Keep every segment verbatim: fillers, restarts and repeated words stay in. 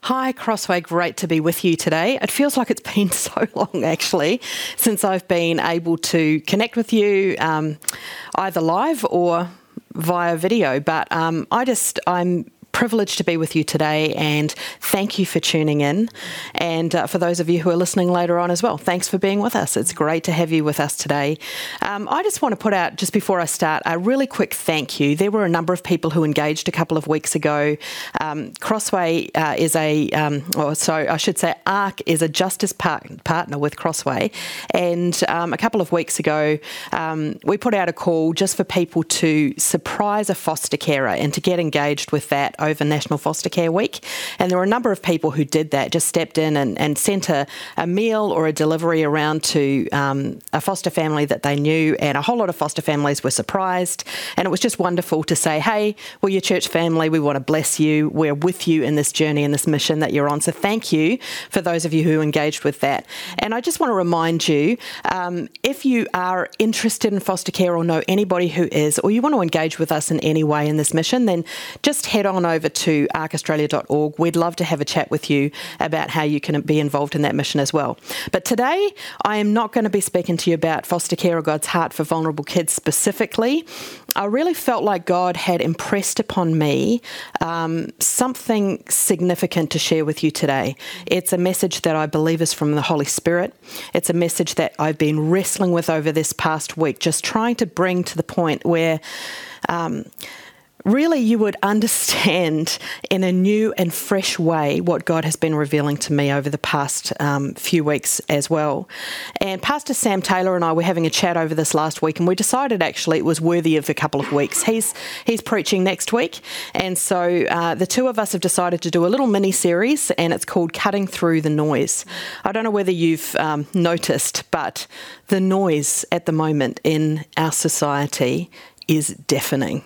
Hi, Crossway. Great to be with you today. It feels like it's been so long, actually, since I've been able to connect with you um, either live or via video. But um, I just, I'm privileged to be with you today, and thank you for tuning in. And uh, for those of you who are listening later on as well, thanks for being with us. It's great to have you with us today. Um, I just want to put out, just before I start, a really quick thank you. There were a number of people who engaged a couple of weeks ago. Um, Crossway uh, is a, um, or sorry, I should say ARC is a justice par- partner with Crossway. And um, a couple of weeks ago, um, we put out a call just for people to surprise a foster carer and to get engaged with that over National Foster Care Week. And there were a number of people who did that, just stepped in and, and sent a, a meal or a delivery around to um, a foster family that they knew, and a whole lot of foster families were surprised. And it was just wonderful to say, hey, we're your church family, we want to bless you, we're with you in this journey and this mission that you're on. So thank you for those of you who engaged with that. And I just want to remind you, um, if you are interested in foster care or know anybody who is, or you want to engage with us in any way in this mission, then just head on over over to arc australia dot org. We'd love to have a chat with you about how you can be involved in that mission as well. But today, I am not going to be speaking to you about foster care or God's heart for vulnerable kids specifically. I really felt like God had impressed upon me um, something significant to share with you today. It's a message that I believe is from the Holy Spirit. It's a message that I've been wrestling with over this past week, just trying to bring to the point where um, really you would understand in a new and fresh way what God has been revealing to me over the past um, few weeks as well. And Pastor Sam Taylor and I were having a chat over this last week, and we decided actually it was worthy of a couple of weeks. He's he's preaching next week, and so uh, the two of us have decided to do a little mini-series, and it's called Cutting Through the Noise. I don't know whether you've um, noticed, but the noise at the moment in our society is deafening.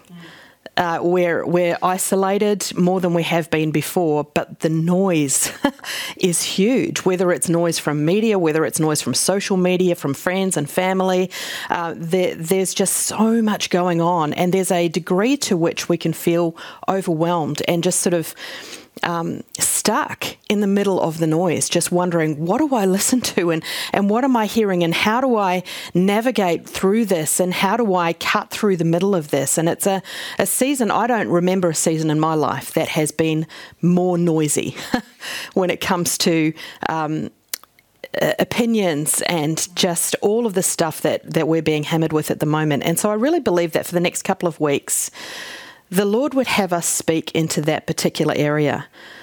Uh, we're, we're isolated more than we have been before, but the noise is huge, whether it's noise from media, whether it's noise from social media, from friends and family. Uh, there, there's just so much going on, and there's a degree to which we can feel overwhelmed and just sort of Um, stuck in the middle of the noise, just wondering, what do I listen to, and, and what am I hearing, and how do I navigate through this, and how do I cut through the middle of this? And it's a, a season, I don't remember a season in my life that has been more noisy when it comes to um, uh, opinions and just all of the stuff that, that we're being hammered with at the moment. And so I really believe that for the next couple of weeks, the Lord would have us speak into that particular area.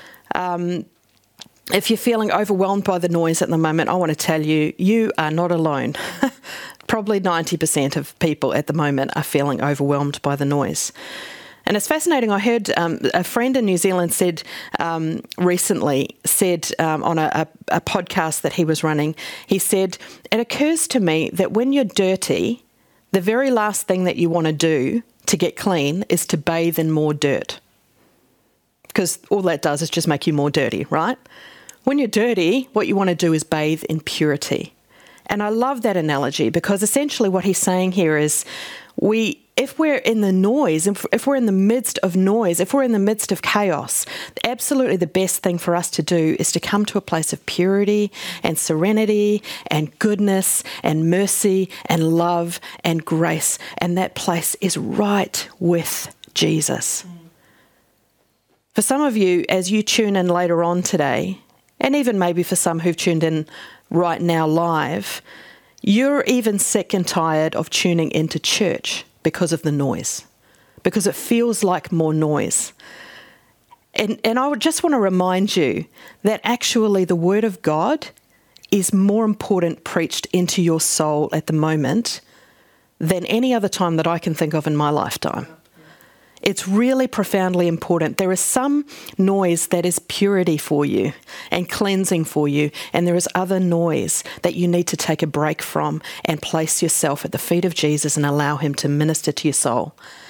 Um, if you're feeling overwhelmed by the noise at the moment, I want to tell you, you are not alone. Probably ninety percent of people at the moment are feeling overwhelmed by the noise. And it's fascinating. I heard um, a friend in New Zealand said um, recently, said um, on a, a, a podcast that he was running, he said, it occurs to me that when you're dirty, the very last thing that you want to do to get clean is to bathe in more dirt, because all that does is just make you more dirty, right? When you're dirty, what you want to do is bathe in purity. And I love that analogy, because essentially what he's saying here is we, if we're in the noise, if, if we're in the midst of noise, if we're in the midst of chaos, absolutely the best thing for us to do is to come to a place of purity and serenity and goodness and mercy and love and grace. And that place is right with Jesus. Mm. For some of you, as you tune in later on today, and even maybe for some who've tuned in right now live, you're even sick and tired of tuning into church because of the noise, because it feels like more noise. And, and I would just want to remind you that actually the Word of God is more important preached into your soul at the moment than any other time that I can think of in my lifetime. It's really profoundly important. There is some noise that is purity for you and cleansing for you, and there is other noise that you need to take a break from and place yourself at the feet of Jesus and allow him to minister to your soul.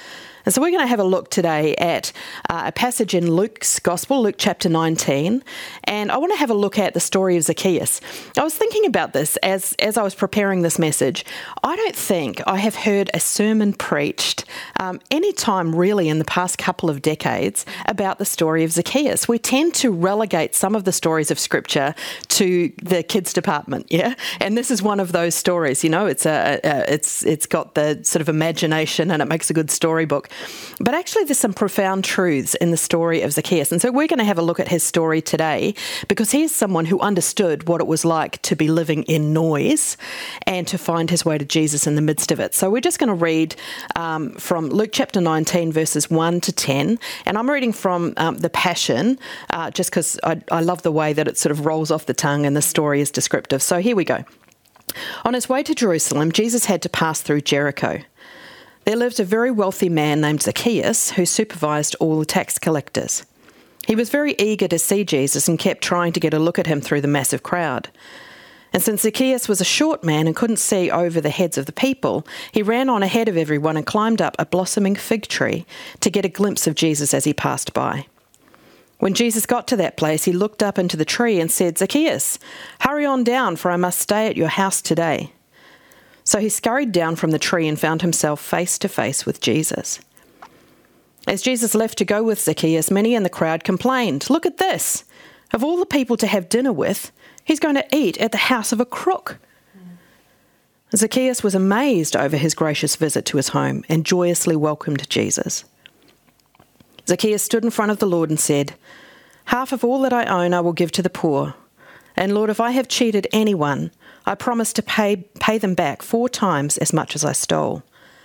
And so we're going to have a look today at uh, a passage in Luke's Gospel, Luke chapter nineteen, and I want to have a look at the story of Zacchaeus. I was thinking about this as, as I was preparing this message. I don't think I have heard a sermon preached um, any time really in the past couple of decades about the story of Zacchaeus. We tend to relegate some of the stories of Scripture to the kids department, yeah? And this is one of those stories, you know, it's a, a it's it's got the sort of imagination and it makes a good storybook. But actually there's some profound truths in the story of Zacchaeus. And so we're going to have a look at his story today because he is someone who understood what it was like to be living in noise and to find his way to Jesus in the midst of it. So we're just going to read um, from Luke chapter nineteen, verses one to ten. And I'm reading from um, the Passion, uh, just because I, I love the way that it sort of rolls off the tongue and the story is descriptive. So here we go. On his way to Jerusalem, Jesus had to pass through Jericho. There lived a very wealthy man named Zacchaeus who supervised all the tax collectors. He was very eager to see Jesus and kept trying to get a look at him through the massive crowd. And since Zacchaeus was a short man and couldn't see over the heads of the people, he ran on ahead of everyone and climbed up a blossoming fig tree to get a glimpse of Jesus as he passed by. When Jesus got to that place, he looked up into the tree and said, "Zacchaeus, hurry on down, for I must stay at your house today." So he scurried down from the tree and found himself face to face with Jesus. As Jesus left to go with Zacchaeus, many in the crowd complained, "Look at this! Of all the people to have dinner with, he's going to eat at the house of a crook." Mm. Zacchaeus was amazed over his gracious visit to his home and joyously welcomed Jesus. Zacchaeus stood in front of the Lord and said, "Half of all that I own I will give to the poor. And Lord, if I have cheated anyone, I promise to pay pay them back four times as much as I stole."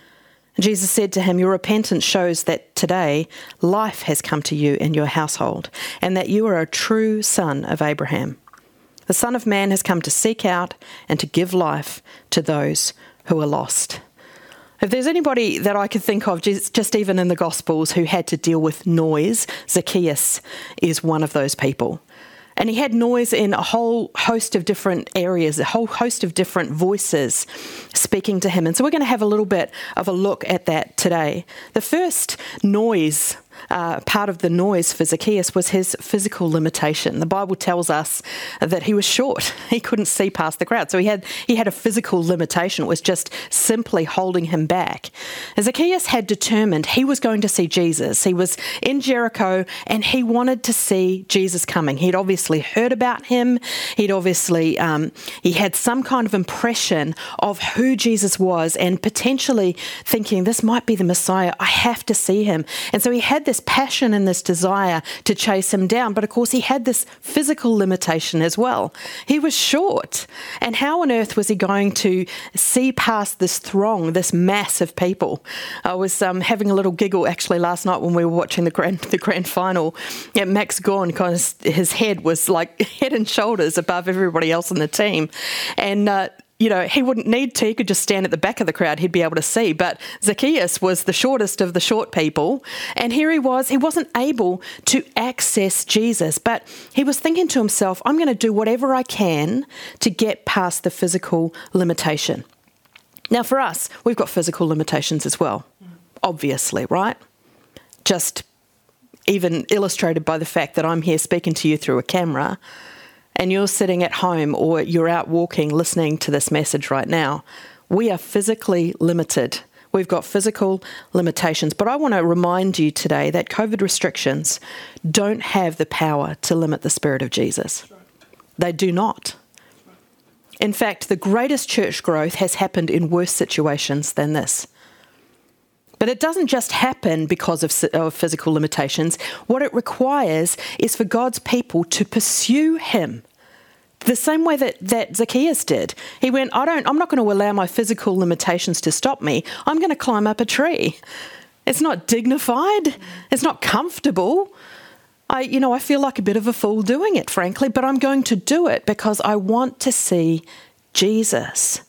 And Jesus said to him, "Your repentance shows that today life has come to you in your household, and that you are a true son of Abraham. The Son of Man has come to seek out and to give life to those who are lost." If there's anybody that I could think of, just, just even in the Gospels, who had to deal with noise, Zacchaeus is one of those people. And he had noise in a whole host of different areas, a whole host of different voices speaking to him. And so we're going to have a little bit of a look at that today. The first noise, uh, part of the noise for Zacchaeus was his physical limitation. The Bible tells us that he was short. He couldn't see past the crowd. So he had he had a physical limitation. It was just simply holding him back. And Zacchaeus had determined he was going to see Jesus. He was in Jericho and he wanted to see Jesus coming. He'd obviously heard about him. He'd obviously, um, he had some kind of impression of who Jesus was and potentially thinking, this might be the Messiah. I have to see him. And so he had this passion and this desire to chase him down. But of course, he had this physical limitation as well. He was short. And how on earth was he going to see past this throng, this mass of people? I was um, having a little giggle actually last night when we were watching the grand the grand final. Yeah, Max Gawn, kind of, his head was like head and shoulders above everybody else in the team. And uh, you know, he wouldn't need to. He could just stand at the back of the crowd. He'd be able to see. But Zacchaeus was the shortest of the short people. And here he was. He wasn't able to access Jesus. But he was thinking to himself, I'm going to do whatever I can to get past the physical limitation. Now, for us, we've got physical limitations as well, obviously, right? Just even illustrated by the fact that I'm here speaking to you through a camera, and you're sitting at home or you're out walking listening to this message right now. We are physically limited. We've got physical limitations. But I want to remind you today that COVID restrictions don't have the power to limit the Spirit of Jesus. They do not. In fact, the greatest church growth has happened in worse situations than this. But it doesn't just happen because of, of physical limitations. What it requires is for God's people to pursue him the same way that, that Zacchaeus did. He went, I don't, I'm not going to allow my physical limitations to stop me. I'm going to climb up a tree. It's not dignified. It's not comfortable. I, you know, I feel like a bit of a fool doing it, frankly, but I'm going to do it because I want to see Jesus.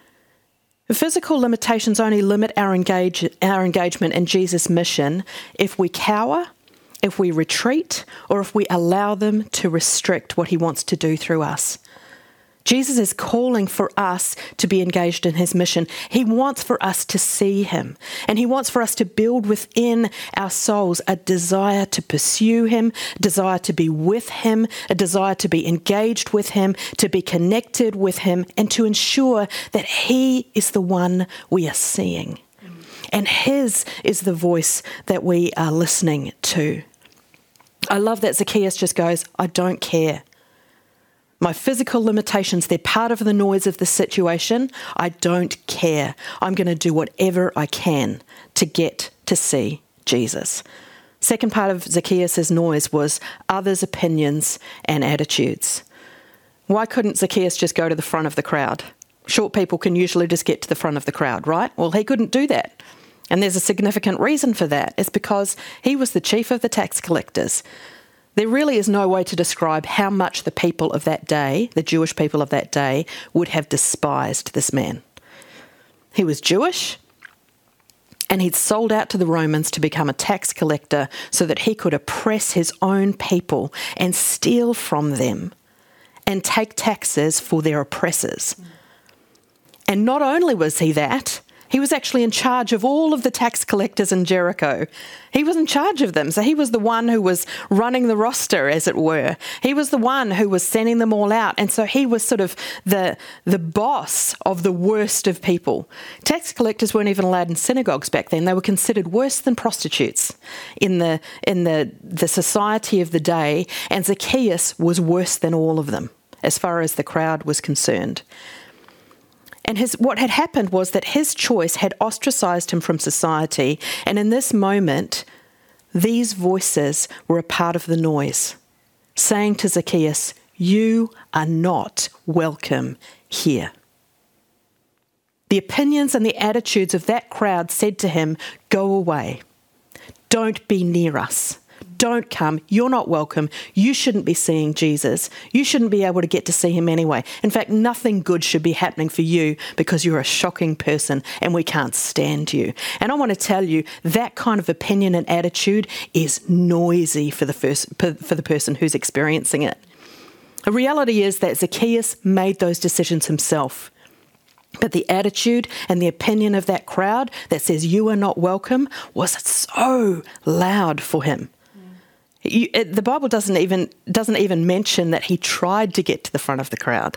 Physical limitations only limit our engage, our engagement in Jesus' mission if we cower, if we retreat, or if we allow them to restrict what he wants to do through us. Jesus is calling for us to be engaged in his mission. He wants for us to see him, and he wants for us to build within our souls a desire to pursue him, a desire to be with him, a desire to be engaged with him, to be connected with him, and to ensure that he is the one we are seeing. And his is the voice that we are listening to. I love that Zacchaeus just goes, I don't care. My physical limitations, they're part of the noise of the situation. I don't care. I'm going to do whatever I can to get to see Jesus. Second part of Zacchaeus' noise was others' opinions and attitudes. Why couldn't Zacchaeus just go to the front of the crowd? Short people can usually just get to the front of the crowd, right? Well, he couldn't do that. And there's a significant reason for that. It's because he was the chief of the tax collectors. There really is no way to describe how much the people of that day, the Jewish people of that day, would have despised this man. He was Jewish, and he'd sold out to the Romans to become a tax collector so that he could oppress his own people and steal from them and take taxes for their oppressors. And not only was he that, he was actually in charge of all of the tax collectors in Jericho. He was in charge of them. So he was the one who was running the roster, as it were. He was the one who was sending them all out. And so he was sort of the, the boss of the worst of people. Tax collectors weren't even allowed in synagogues back then. They were considered worse than prostitutes in the, in the, the society of the day. And Zacchaeus was worse than all of them, as far as the crowd was concerned. And his, what had happened was that his choice had ostracized him from society. And in this moment, these voices were a part of the noise, saying to Zacchaeus, you are not welcome here. The opinions and the attitudes of that crowd said to him, go away. Don't be near us. Don't come. You're not welcome. You shouldn't be seeing Jesus. You shouldn't be able to get to see him anyway. In fact, nothing good should be happening for you because you're a shocking person and we can't stand you. And I want to tell you, that kind of opinion and attitude is noisy for the first, for the person who's experiencing it. The reality is that Zacchaeus made those decisions himself. But the attitude and the opinion of that crowd that says you are not welcome was so loud for him. You, it, the Bible doesn't even doesn't even mention that he tried to get to the front of the crowd.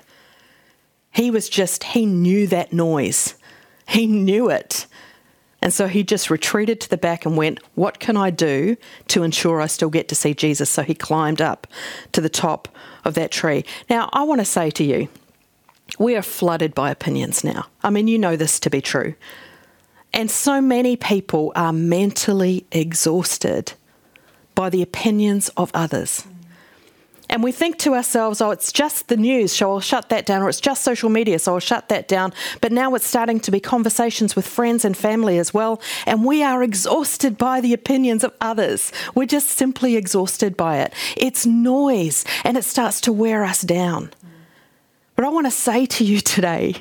He was just, he knew that noise. He knew it. And so he just retreated to the back and went, what can I do to ensure I still get to see Jesus? So he climbed up to the top of that tree. Now, I want to say to you, we are flooded by opinions now. I mean, you know this to be true. And so many people are mentally exhausted by the opinions of others. And we think to ourselves, oh, it's just the news, so I'll shut that down, or it's just social media, so I'll shut that down. But now it's starting to be conversations with friends and family as well, and we are exhausted by the opinions of others. We're just simply exhausted by it. It's noise, and it starts to wear us down. But I want to say to you today,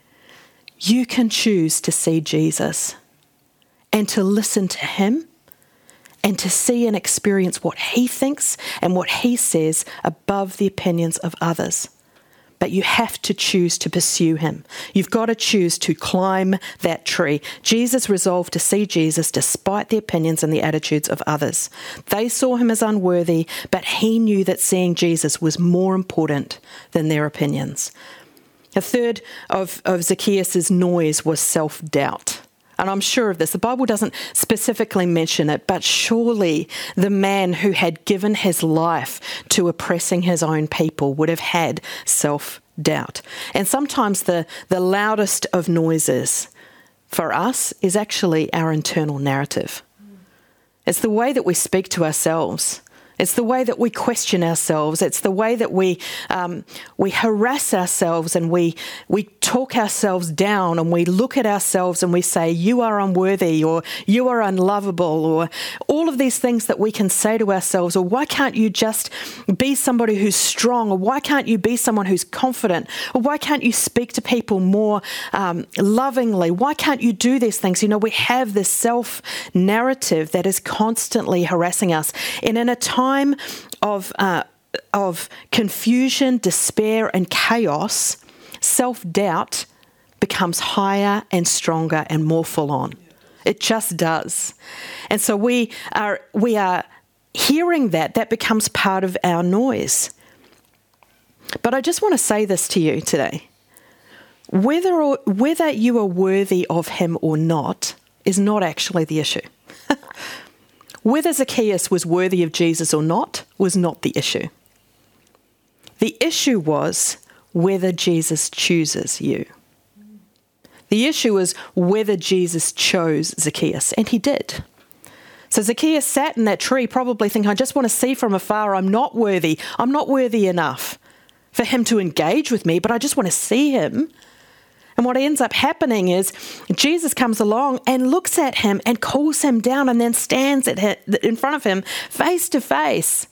you can choose to see Jesus and to listen to him and to see and experience what he thinks and what he says above the opinions of others. But you have to choose to pursue him. You've got to choose to climb that tree. Jesus resolved to see Jesus despite the opinions and the attitudes of others. They saw him as unworthy, but he knew that seeing Jesus was more important than their opinions. A third of, of Zacchaeus' noise was self-doubt. And I'm sure of this. The Bible doesn't specifically mention it, but surely the man who had given his life to oppressing his own people would have had self-doubt. And sometimes the, the loudest of noises for us is actually our internal narrative. It's the way that we speak to ourselves. It's the way that we question ourselves. It's the way that we um, we harass ourselves and we we talk ourselves down and we look at ourselves and we say, you are unworthy, or you are unlovable, or all of these things that we can say to ourselves, or why can't you just be somebody who's strong, or why can't you be someone who's confident, or why can't you speak to people more um, lovingly? Why can't you do these things? You know, we have this self-narrative that is constantly harassing us. And in a time of uh, of confusion, despair, and chaos, self-doubt becomes higher and stronger and more full on. It just does. And so we are we are hearing that, that becomes part of our noise. But I just want to say this to you today. Whether or, whether you are worthy of him or not is not actually the issue. Whether Zacchaeus was worthy of Jesus or not was not the issue. The issue was whether Jesus chooses you. The issue is whether Jesus chose Zacchaeus, and he did. So Zacchaeus sat in that tree probably thinking, I just want to see from afar, I'm not worthy. I'm not worthy enough for him to engage with me, but I just want to see him. And what ends up happening is Jesus comes along and looks at him and calls him down and then stands at him, in front of him face to face.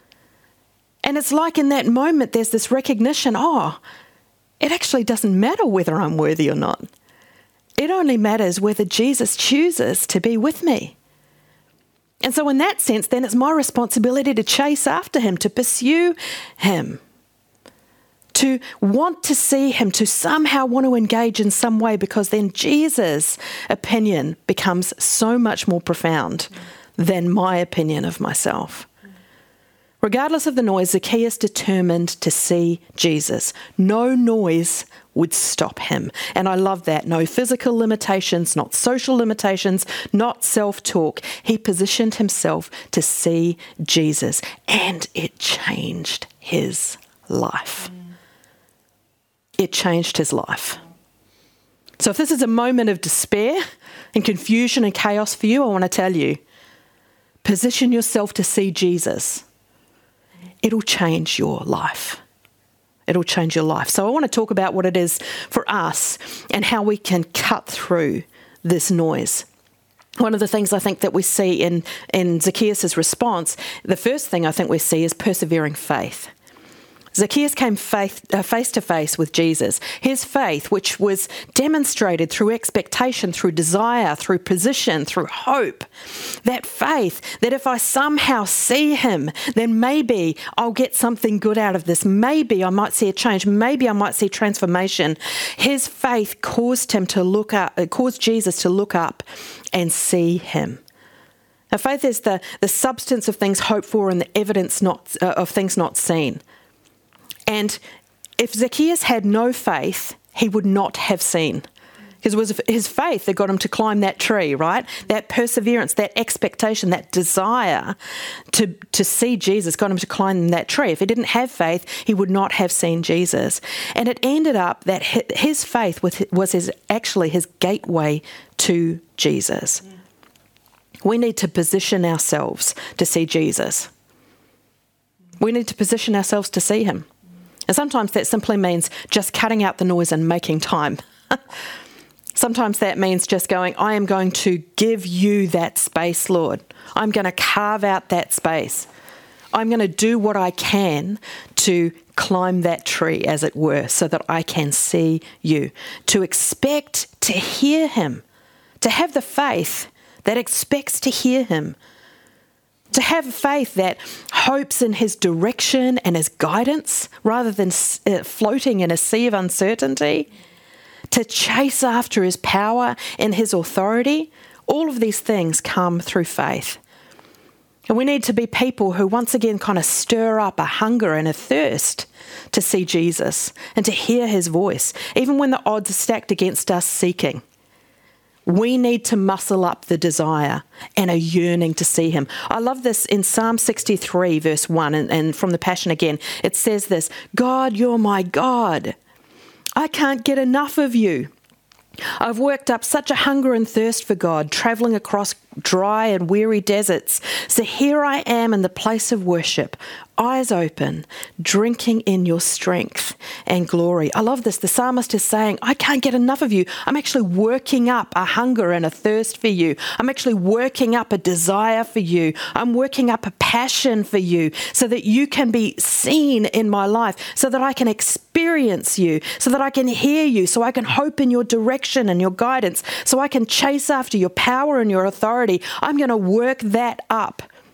And it's like in that moment there's this recognition, oh, it actually doesn't matter whether I'm worthy or not. It only matters whether Jesus chooses to be with me. And so in that sense, then it's my responsibility to chase after him, to pursue him, to want to see him, to somehow want to engage in some way, because then Jesus' opinion becomes so much more profound than my opinion of myself. Regardless of the noise, Zacchaeus determined to see Jesus. No noise would stop him. And I love that. No physical limitations, not social limitations, not self-talk. He positioned himself to see Jesus, and it changed his life. It changed his life. So if this is a moment of despair and confusion and chaos for you, I want to tell you, position yourself to see Jesus. It'll change your life. It'll change your life. So I want to talk about what it is for us and how we can cut through this noise. One of the things I think that we see in, in Zacchaeus' response, the first thing I think we see is persevering faith. Zacchaeus came faith, uh, face to face with Jesus. His faith, which was demonstrated through expectation, through desire, through position, through hope. That faith that if I somehow see him, then maybe I'll get something good out of this. Maybe I might see a change. Maybe I might see transformation. His faith caused him to look up, uh, caused Jesus to look up and see him. Now, faith is the, the substance of things hoped for and the evidence not uh, of things not seen. And if Zacchaeus had no faith, he would not have seen. Because it was his faith that got him to climb that tree, right? That perseverance, that expectation, that desire to, to see Jesus got him to climb that tree. If he didn't have faith, he would not have seen Jesus. And it ended up that his faith was his, actually his gateway to Jesus. Yeah. We need to position ourselves to see Jesus. We need to position ourselves to see him. And sometimes that simply means just cutting out the noise and making time. Sometimes that means just going, I am going to give you that space, Lord. I'm going to carve out that space. I'm going to do what I can to climb that tree, as it were, so that I can see you. To expect to hear him. To have the faith that expects to hear him. To have faith that hopes in his direction and his guidance rather than uh, floating in a sea of uncertainty. To chase after his power and his authority. All of these things come through faith. And we need to be people who once again kind of stir up a hunger and a thirst to see Jesus and to hear his voice, even when the odds are stacked against us seeking. We need to muscle up the desire and a yearning to see him. I love this in Psalm sixty-three, verse one, and, and from the Passion again. It says this, God, you're my God. I can't get enough of you. I've worked up such a hunger and thirst for God, traveling across dry and weary deserts. So here I am in the place of worship, eyes open, drinking in your strength and glory. I love this. The psalmist is saying, I can't get enough of you. I'm actually working up a hunger and a thirst for you. I'm actually working up a desire for you. I'm working up a passion for you so that you can be seen in my life, so that I can experience you, so that I can hear you, so I can hope in your direction and your guidance, so I can chase after your power and your authority. I'm going to work that up.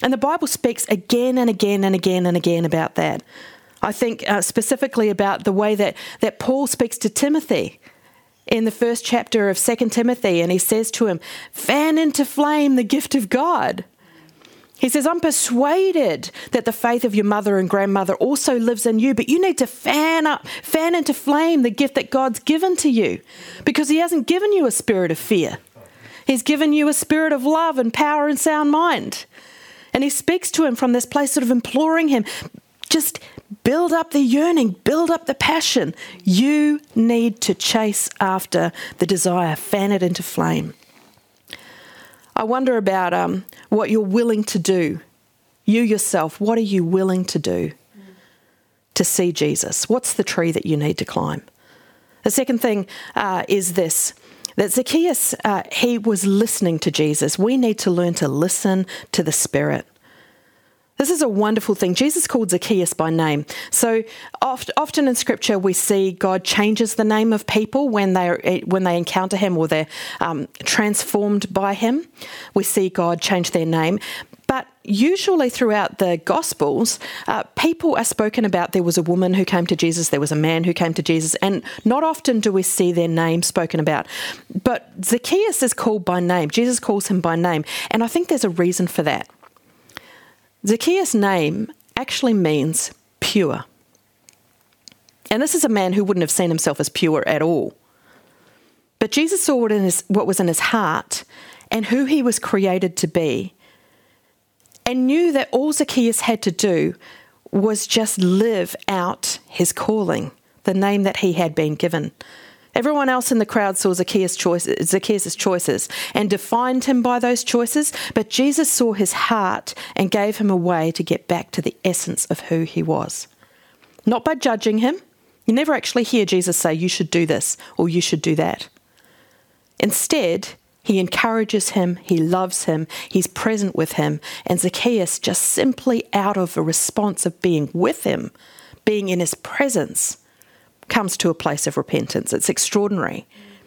And the Bible speaks again and again and again and again about that. I think uh, specifically about the way that, that Paul speaks to Timothy in the first chapter of Second Timothy, and he says to him, fan into flame the gift of God. He says, I'm persuaded that the faith of your mother and grandmother also lives in you, but you need to fan up, fan into flame the gift that God's given to you, because he hasn't given you a spirit of fear. He's given you a spirit of love and power and sound mind. And he speaks to him from this place, sort of imploring him, just build up the yearning, build up the passion. You need to chase after the desire, fan it into flame. I wonder about um, what you're willing to do. You yourself, what are you willing to do to see Jesus? What's the tree that you need to climb? The second thing uh, is this, that Zacchaeus, uh, he was listening to Jesus. We need to learn to listen to the Spirit. This is a wonderful thing. Jesus called Zacchaeus by name. So oft, often in Scripture we see God changes the name of people when they when they encounter him or they're um, transformed by him. We see God change their name. But usually throughout the Gospels, uh, people are spoken about. There was a woman who came to Jesus, there was a man who came to Jesus, and not often do we see their name spoken about. But Zacchaeus is called by name. Jesus calls him by name. And I think there's a reason for that. Zacchaeus' name actually means pure. And this is a man who wouldn't have seen himself as pure at all. But Jesus saw what, in his, what was in his heart and who he was created to be, and knew that all Zacchaeus had to do was just live out his calling, the name that he had been given. Everyone else in the crowd saw Zacchaeus' choices, Zacchaeus' choices and defined him by those choices, but Jesus saw his heart and gave him a way to get back to the essence of who he was. Not by judging him. You never actually hear Jesus say, you should do this or you should do that. Instead, he encourages him, he loves him, he's present with him, and Zacchaeus, just simply out of a response of being with him, being in his presence, comes to a place of repentance. It's extraordinary.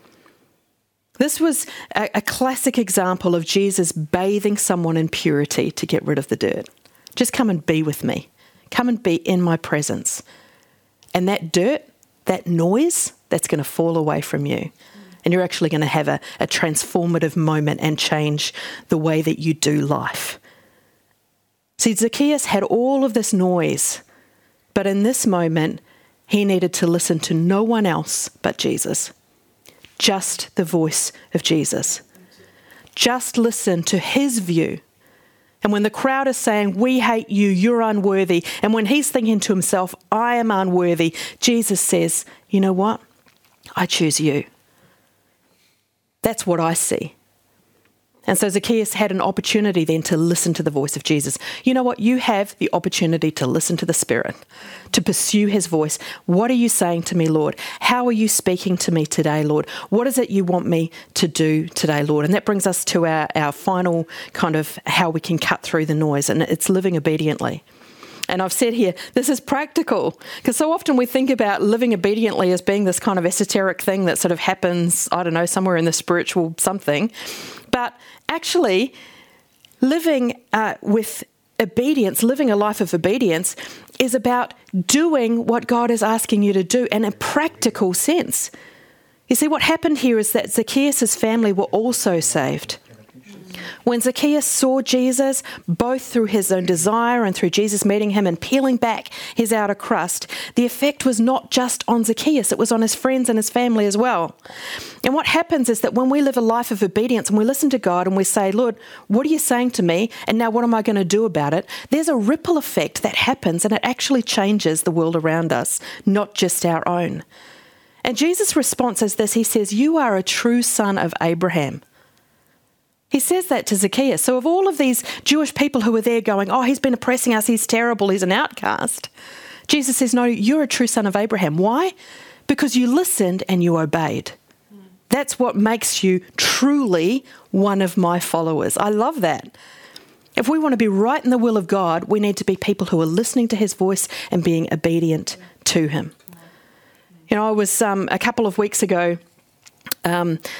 This was a, a classic example of Jesus bathing someone in purity to get rid of the dirt. Just come and be with me. Come and be in my presence. And that dirt, that noise, that's going to fall away from you. And you're actually going to have a, a transformative moment and change the way that you do life. See, Zacchaeus had all of this noise, but in this moment, he needed to listen to no one else but Jesus. Just the voice of Jesus. Just listen to his view. And when the crowd is saying, we hate you, you're unworthy, and when he's thinking to himself, I am unworthy, Jesus says, you know what? I choose you. That's what I see. And so Zacchaeus had an opportunity then to listen to the voice of Jesus. You know what? You have the opportunity to listen to the Spirit, to pursue his voice. What are you saying to me, Lord? How are you speaking to me today, Lord? What is it you want me to do today, Lord? And that brings us to our, our final kind of how we can cut through the noise, and it's living obediently. And I've said here, this is practical, because so often we think about living obediently as being this kind of esoteric thing that sort of happens, I don't know, somewhere in the spiritual something. But actually, living uh, with obedience, living a life of obedience, is about doing what God is asking you to do in a practical sense. You see, what happened here is that Zacchaeus' family were also saved. When Zacchaeus saw Jesus, both through his own desire and through Jesus meeting him and peeling back his outer crust, the effect was not just on Zacchaeus, it was on his friends and his family as well. And what happens is that when we live a life of obedience and we listen to God and we say, Lord, what are you saying to me? And now what am I going to do about it? There's a ripple effect that happens, and it actually changes the world around us, not just our own. And Jesus' response is this. He says, you are a true son of Abraham. He says that to Zacchaeus. So of all of these Jewish people who were there going, oh, he's been oppressing us, he's terrible, he's an outcast, Jesus says, no, you're a true son of Abraham. Why? Because you listened and you obeyed. That's what makes you truly one of my followers. I love that. If we want to be right in the will of God, we need to be people who are listening to his voice and being obedient to him. You know, I was um, a couple of weeks ago, um,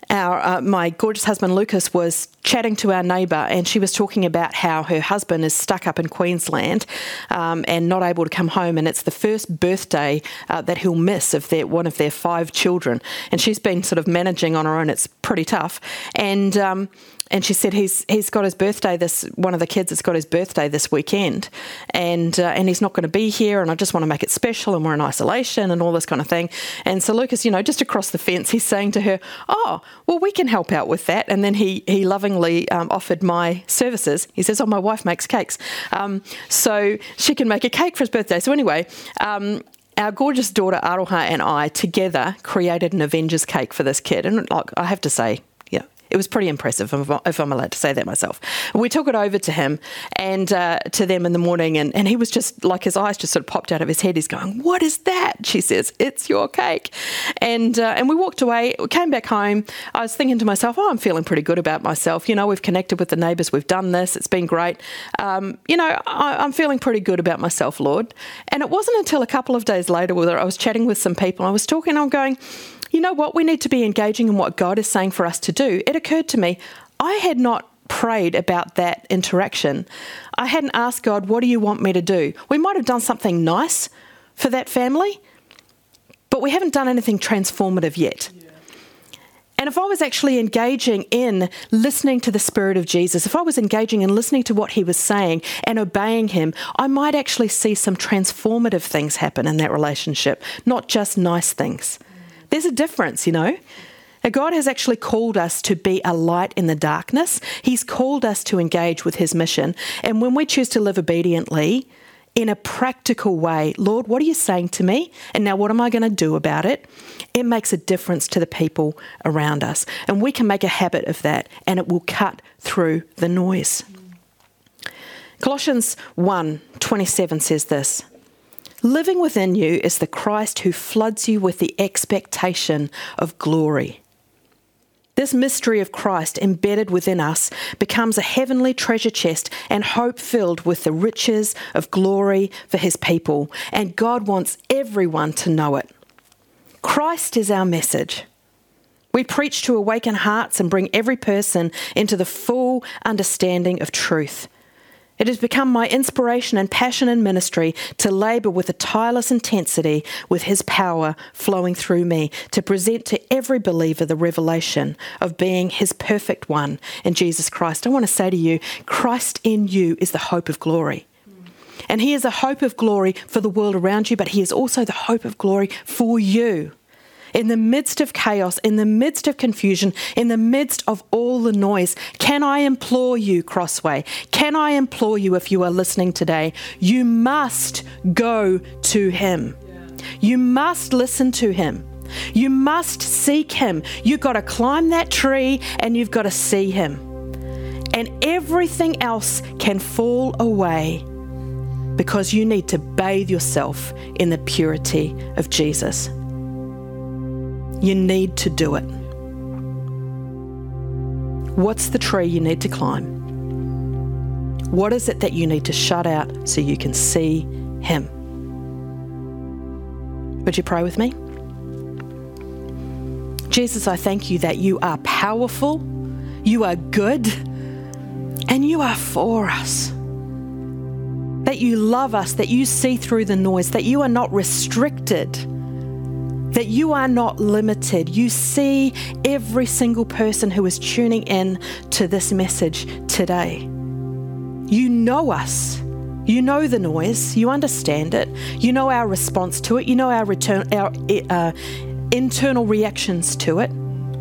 Our, uh, my gorgeous husband Lucas was chatting to our neighbour, and she was talking about how her husband is stuck up in Queensland um, and not able to come home, and it's the first birthday uh, that he'll miss of their, one of their five children. And she's been sort of managing on her own. It's pretty tough. And um, and she said he's he's got his birthday this one of the kids has got his birthday this weekend, and uh, and he's not going to be here, and I just want to make it special, and we're in isolation and all this kind of thing. And so Lucas, you know, just across the fence, he's saying to her, "Oh, well, we can help out with that." And then he he lovingly um, offered my services. He says, "Oh, my wife makes cakes, um, so she can make a cake for his birthday." So anyway. Um, Our gorgeous daughter Aroha and I together created an Avengers cake for this kid, and like I have to say, yeah, it was pretty impressive, if I'm allowed to say that myself. We took it over to him and uh, to them in the morning, and, and he was just like, his eyes just sort of popped out of his head. He's going, "What is that?" She says, "It's your cake." And uh, and we walked away, we came back home. I was thinking to myself, oh, I'm feeling pretty good about myself. You know, we've connected with the neighbours, we've done this, it's been great. Um, you know, I, I'm feeling pretty good about myself, Lord. And it wasn't until a couple of days later where I was chatting with some people, I was talking, I'm going, you know what, we need to be engaging in what God is saying for us to do. It occurred to me, I had not prayed about that interaction. I hadn't asked God, what do you want me to do? We might have done something nice for that family, but we haven't done anything transformative yet. Yeah. And if I was actually engaging in listening to the Spirit of Jesus, if I was engaging in listening to what he was saying and obeying him, I might actually see some transformative things happen in that relationship, not just nice things. There's a difference, you know. God has actually called us to be a light in the darkness. He's called us to engage with his mission. And when we choose to live obediently, in a practical way, Lord, what are you saying to me? And now what am I going to do about it? It makes a difference to the people around us. And we can make a habit of that, and it will cut through the noise. Colossians one twenty-seven says this, "Living within you is the Christ who floods you with the expectation of glory." This mystery of Christ embedded within us becomes a heavenly treasure chest and hope filled with the riches of glory for his people. And God wants everyone to know it. Christ is our message. We preach to awaken hearts and bring every person into the full understanding of truth. It has become my inspiration and passion in ministry to labour with a tireless intensity with his power flowing through me to present to every believer the revelation of being his perfect one in Jesus Christ. I want to say to you, Christ in you is the hope of glory. And he is a hope of glory for the world around you, but he is also the hope of glory for you. In the midst of chaos, in the midst of confusion, in the midst of all the noise, can I implore you, Crossway, can I implore you, if you are listening today, you must go to him. You must listen to him. You must seek him. You've got to climb that tree and you've got to see him. And everything else can fall away because you need to bathe yourself in the purity of Jesus. You need to do it. What's the tree you need to climb? What is it that you need to shut out so you can see him? Would you pray with me? Jesus, I thank you that you are powerful, you are good, and you are for us. That you love us, that you see through the noise, that you are not restricted, that you are not limited. You see every single person who is tuning in to this message today. You know us. You know the noise. You understand it. You know our response to it. You know our return, our uh, internal reactions to it.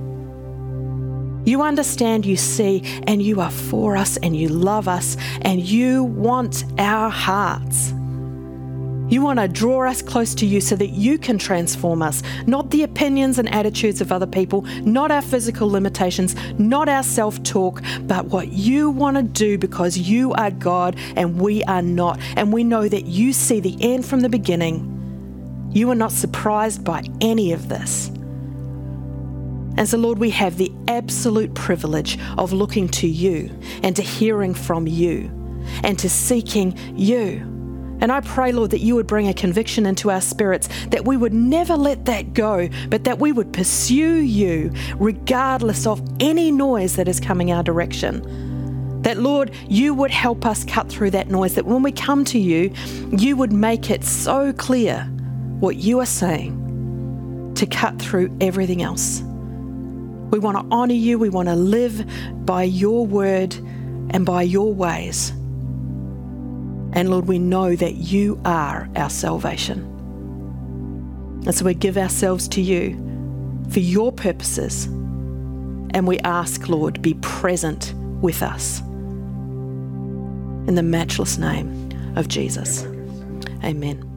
You understand, you see, and you are for us, and you love us, and you want our hearts. You want to draw us close to you so that you can transform us, not the opinions and attitudes of other people, not our physical limitations, not our self-talk, but what you want to do because you are God and we are not. And we know that you see the end from the beginning. You are not surprised by any of this. And so, Lord, we have the absolute privilege of looking to you and to hearing from you and to seeking you. And I pray, Lord, that you would bring a conviction into our spirits, that we would never let that go, but that we would pursue you regardless of any noise that is coming our direction. That, Lord, you would help us cut through that noise, that when we come to you, you would make it so clear what you are saying to cut through everything else. We want to honour you. We want to live by your word and by your ways. And Lord, we know that you are our salvation. And so we give ourselves to you for your purposes. And we ask, Lord, be present with us. In the matchless name of Jesus. Amen.